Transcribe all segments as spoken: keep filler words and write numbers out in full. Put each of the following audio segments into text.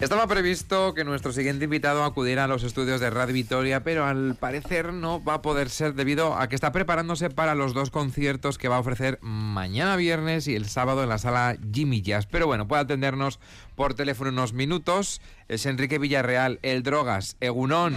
Estaba previsto que nuestro siguiente invitado acudiera a los estudios de Radio Vitoria, pero al parecer no va a poder ser debido a que está preparándose para los dos conciertos que va a ofrecer mañana viernes y el sábado en la sala Jimmy Jazz. Pero bueno, puede atendernos por teléfono unos minutos. Es Enrique Villarreal, el Drogas. Egunon.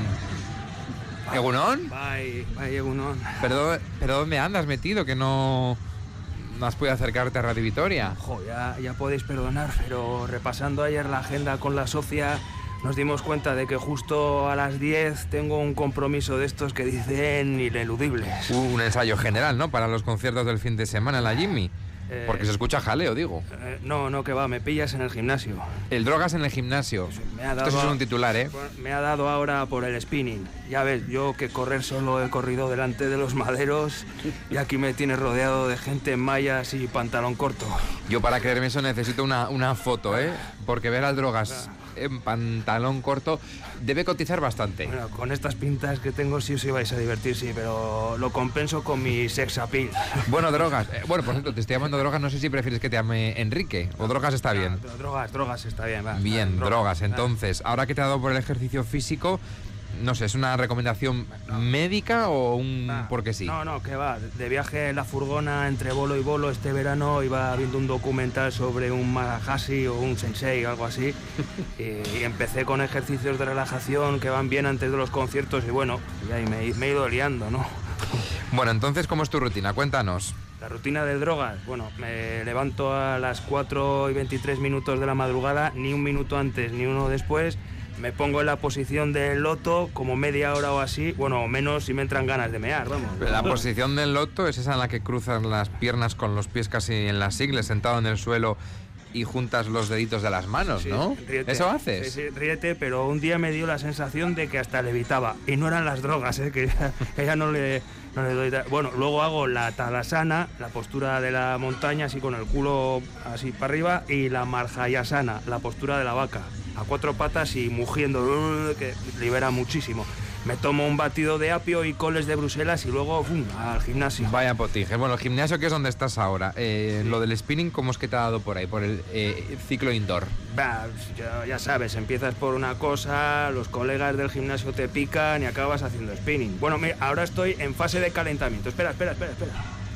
¿Egunon? Bye, bye, Egunon. Pero, pero ¿dónde andas metido? Que no... no has podido acercarte a Radio Vitoria. Jo, ya, ya podéis perdonar, pero repasando ayer la agenda con la socia, nos dimos cuenta de que justo a las diez tengo un compromiso de estos que dicen ineludibles. Uh, un ensayo general, ¿no? Para los conciertos del fin de semana en la Jimmy. Eh, Porque se escucha jaleo, digo. Eh, no, no, que va, me pillas en el gimnasio. El Drogas en el gimnasio. Me ha dado Esto sí es a- un titular, ¿eh? Me ha dado ahora por el spinning. Ya ves, yo que correr solo he corrido delante de los maderos y aquí me tienes rodeado de gente en mallas y pantalón corto. Yo para creerme eso necesito una, una foto, ¿eh? Porque ver al Drogas en pantalón corto debe cotizar bastante. Bueno, con estas pintas que tengo sí os ibais a divertir, sí, pero lo compenso con mi sex appeal. Bueno, Drogas. eh, bueno, por cierto, te estoy llamando Drogas. No sé si prefieres que te llame Enrique o Drogas está bien. Ah, drogas, drogas, está bien, va. Bien, va, Drogas. va. Entonces, ahora que te ha dado por el ejercicio físico, no sé, ¿es una recomendación médica o un Ah, porque sí? No, no, que va. De viaje en la furgona entre bolo y bolo este verano iba viendo un documental sobre un Mahasi o un sensei o algo así y, y empecé con ejercicios de relajación que van bien antes de los conciertos y bueno, y ahí me, me he ido liando, ¿no? Bueno, entonces, ¿cómo es tu rutina? Cuéntanos. La rutina de drogas, bueno, me levanto a las cuatro y veintitrés minutos de la madrugada, ni un minuto antes ni uno después. Me pongo en la posición del loto, como media hora o así, bueno, o menos si me entran ganas de mear, vamos. La posición del loto es esa en la que cruzas las piernas con los pies casi en las ingles, sentado en el suelo y juntas los deditos de las manos, Sí, ¿no? ríete. ¿Eso haces? Sí, sí, ríete, pero un día me dio la sensación de que hasta levitaba. Y no eran las drogas, ¿eh? que ya, que ya no, le, no le doy... ta- Bueno, luego hago la talasana, la postura de la montaña, así con el culo así para arriba, y la marjayasana, la postura de la vaca, a cuatro patas y mugiendo, que libera muchísimo. Me tomo un batido de apio y coles de Bruselas y luego ¡fum!, al gimnasio. Vaya potijes. Bueno, el gimnasio, que es donde estás ahora. Eh, Lo del spinning, ¿cómo es que te ha dado por ahí? Por el eh, ciclo indoor. Bah, ya, ya sabes, empiezas por una cosa, los colegas del gimnasio te pican y acabas haciendo spinning. Bueno, mira, ahora estoy en fase de calentamiento. Espera, espera, espera, espera.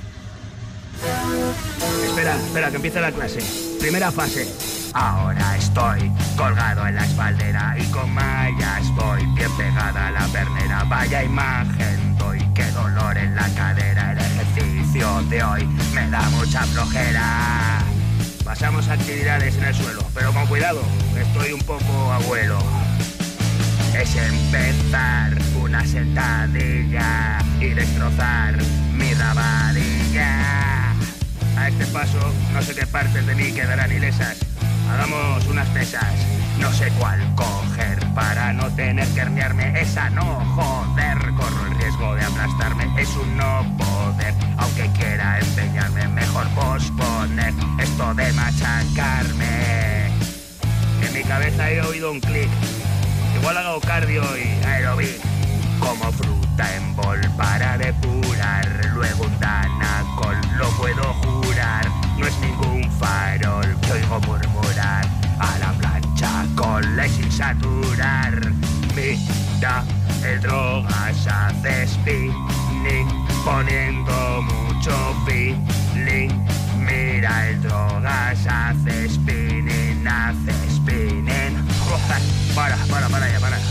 Espera, espera, que empiece la clase. Primera fase. Ahora estoy colgado en la espaldera y con mallas voy bien pegada a la pernera. Vaya imagen doy, qué dolor en la cadera. El ejercicio de hoy me da mucha flojera. Pasamos a actividades en el suelo, pero con cuidado, que estoy un poco abuelo. Es empezar una sentadilla y destrozar mi rabadilla. A este paso, no sé qué partes de mí quedarán ilesas. Hagamos unas pesas, no sé cuál coger para no tener que herniarme. Esa no, joder, corro el riesgo de aplastarme. Es un no poder, aunque quiera empeñarme. Mejor posponer esto de machacarme. En mi cabeza he oído un clic. Igual hago cardio y aerobic. Como fruta en bol para depurar. Luego un danacol, lo puedo jurar. No es ningún farol que oigo murmurar. A la plancha con la sin saturar. Mira, el Drogas hace spinning, poniendo mucho feeling. Mira, el Drogas hace spinning, hace spinning. Joder, para, para, para ya, para.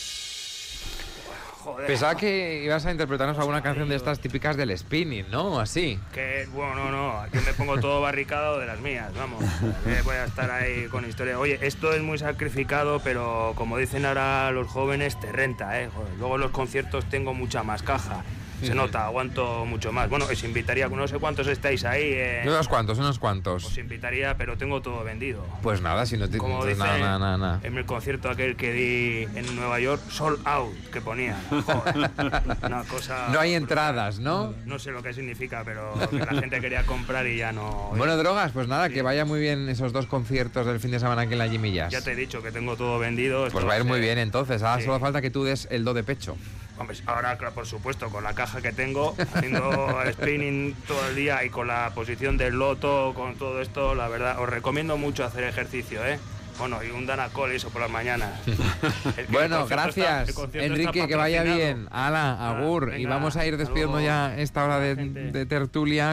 Joder. Pensaba que ibas a interpretarnos alguna canción de estas típicas del spinning, ¿no? Así. Que, bueno, no, no, aquí me pongo todo barricado de las mías, vamos. Que voy a estar ahí con historia. Oye, esto es muy sacrificado, pero como dicen ahora los jóvenes, te renta, ¿eh? Joder, luego en los conciertos tengo mucha más caja. Se nota, aguanto mucho más. Bueno, os invitaría, no sé cuántos estáis ahí. Eh, Unos cuantos, unos cuantos. os invitaría, pero tengo todo vendido. Pues nada, si no te... Como entonces dicen nada, nada, nada. en el concierto aquel que di en Nueva York, sold out, que ponía. Joder, una cosa... No hay brutal. entradas, ¿no? No sé lo que significa, pero que la gente quería comprar y ya no... Bueno, Drogas, pues nada, Sí. que vaya muy bien esos dos conciertos del fin de semana aquí en la Jimmy Jazz. Ya te he dicho que tengo todo vendido. esto Pues va a ir muy ser- bien entonces, ahora Sí. solo falta que tú des el do de pecho. Hombre, ahora, claro, por supuesto, con la caja que tengo, haciendo spinning todo el día y con la posición del loto, con todo esto, la verdad, os recomiendo mucho hacer ejercicio, ¿eh? Bueno, y un Danacol eso por las mañanas. Bueno, gracias, está, Enrique, que vaya bien. Ala, agur. Venga, y vamos a ir despidiendo ya esta hora de, de tertulia.